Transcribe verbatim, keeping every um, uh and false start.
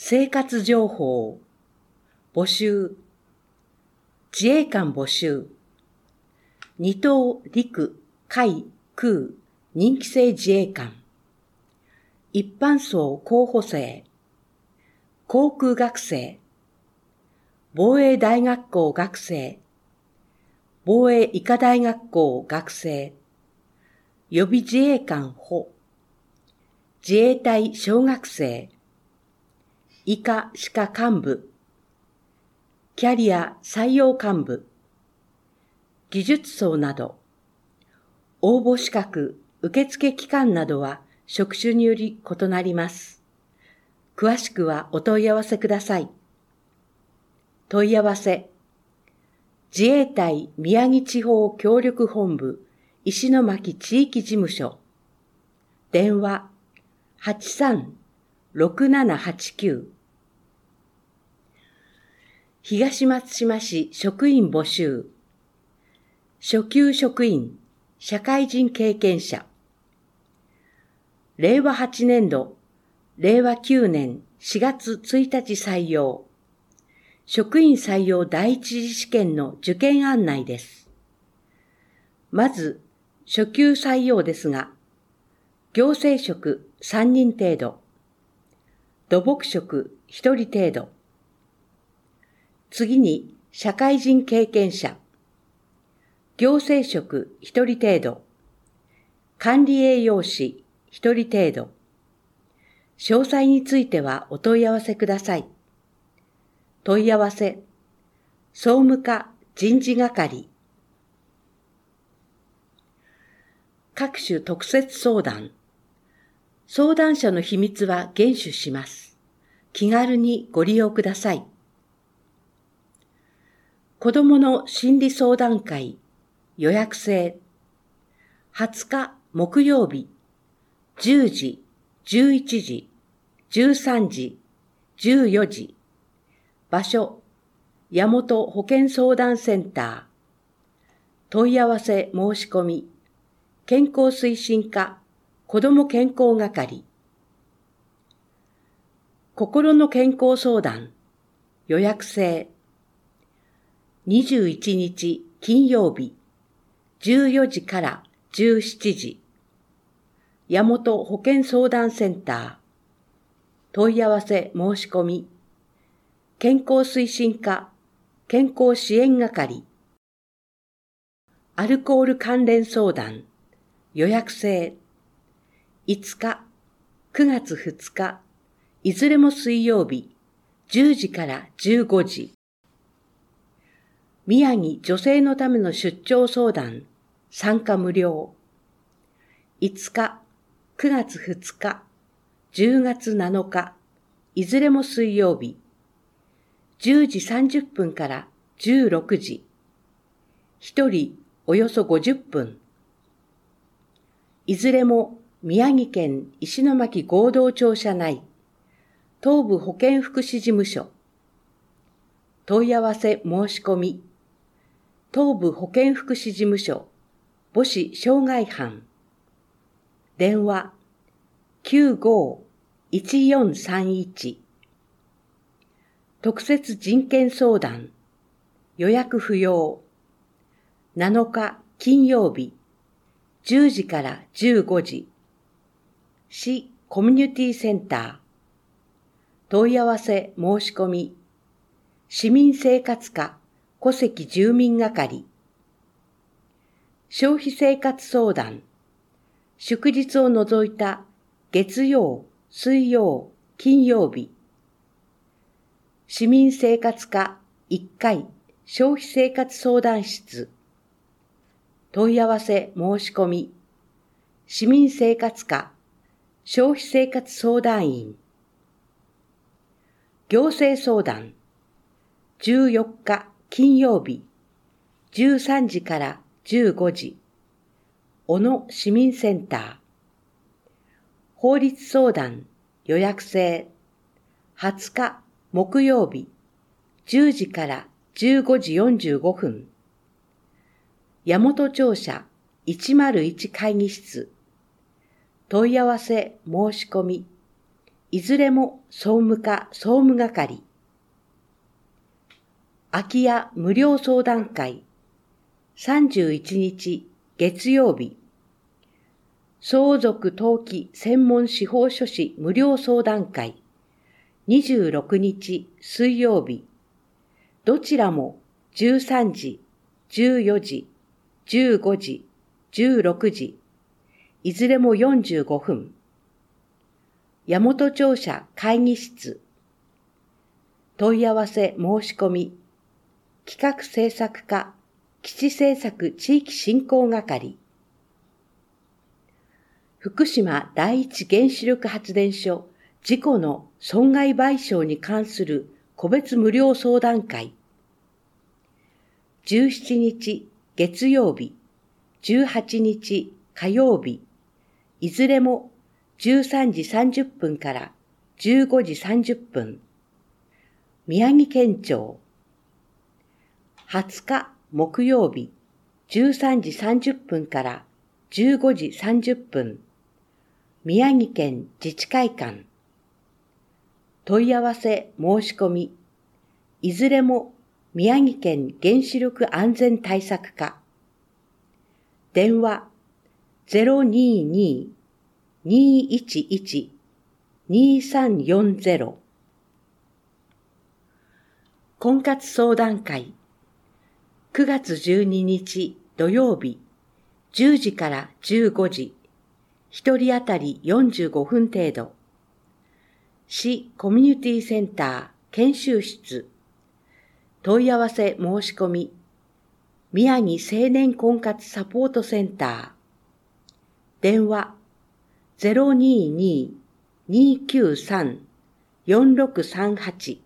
生活情報募集、自衛官募集、二等陸海空任期制自衛官、一般層候補生、航空学生、防衛大学校学生、防衛医科大学校学生、予備自衛官補、自衛隊小学生、医科歯科幹部、キャリア採用幹部、技術層など、応募資格、受付期間などは職種により異なります。詳しくはお問い合わせください。問い合わせ、自衛隊宮城地方協力本部石巻地域事務所、電話 はちさんろくななはちきゅう、東松島市職員募集、初級職員、社会人経験者、れいわはちねんど、れいわきゅうねんしがつついたち採用、職員採用第一次試験の受験案内です。まず、初級採用ですが、行政職さんにん程度、土木職ひとり程度、次に社会人経験者、行政職ひとり程度、管理栄養士ひとり程度。詳細についてはお問い合わせください。問い合わせ、総務課人事係。各種特設相談。相談者の秘密は厳守します。気軽にご利用ください。子どもの心理相談会予約制。はつか木曜日、じゅうじ、じゅういちじ、じゅうさんじ、じゅうよじ。場所、矢本保健相談センター。問い合わせ申し込み、健康推進課、子ども健康係。心の健康相談、予約制。にじゅういちにち金曜日、じゅうよじからじゅうしちじ。矢本保健相談センター。問い合わせ申し込み、健康推進課、健康支援係。アルコール関連相談、予約制。いつか、くがつふつか、いずれも水曜日、じゅうじからじゅうごじ。宮城女性のための出張相談、参加無料。いつか、くがつふつか、じゅうがつなのか、いずれも水曜日、じゅうじさんじゅっぷんからじゅうろくじ。ひとりおよそごじゅっぷん。いずれも宮城県石巻合同庁舎内、東部保健福祉事務所。問い合わせ申し込み、東部保健福祉事務所、母子障害班。電話、きゅうごいちよんさんいち。特設人権相談、予約不要。なのか金曜日、じゅうじからじゅうごじ。市コミュニティセンター。問い合わせ申し込み、市民生活課戸籍住民係。消費生活相談、祝日を除いた月曜、水曜、金曜日。市民生活課いっかい消費生活相談室。問い合わせ申し込み、市民生活課消費生活相談員。行政相談、じゅうよっか金曜日、じゅうさんじからじゅうごじ。小野市民センター。法律相談、予約制。はつか木曜日、じゅうじからじゅうごじよんじゅうごふん。矢本庁舎いちまるいち会議室。問い合わせ申し込み、 いずれも総務課総務係。空き家無料相談会さんじゅういちにち月曜日。相続登記専門司法書士無料相談会にじゅうろくにち水曜日。どちらもじゅうさんじ、じゅうよじ、じゅうごじ、じゅうろくじ、いずれもよんじゅうごふん。大和庁舎会議室。問い合わせ申し込み。企画制作課基地政策地域振興係。福島第一原子力発電所事故の損害賠償に関する個別無料相談会。じゅうしちにち月曜日、じゅうはちにち火曜日、いずれもじゅうさんじさんじゅっぷんからじゅうごじさんじゅっぷん。宮城県庁。はつか木曜日、じゅうさんじさんじゅっぷんからじゅうごじさんじゅっぷん。宮城県自治会館。問い合わせ申し込み。いずれも宮城県原子力安全対策課。電話 ゼロにーにー にーいちいち にーさんよんゼロ。婚活相談会くがつじゅうににち土曜日じゅうじからじゅうごじ。一人当たりよんじゅうごふん程度。市コミュニティセンター研修室。問い合わせ申し込み。宮城青年婚活サポートセンター。電話 ゼロにーにー にーきゅうさん よんろくさんはち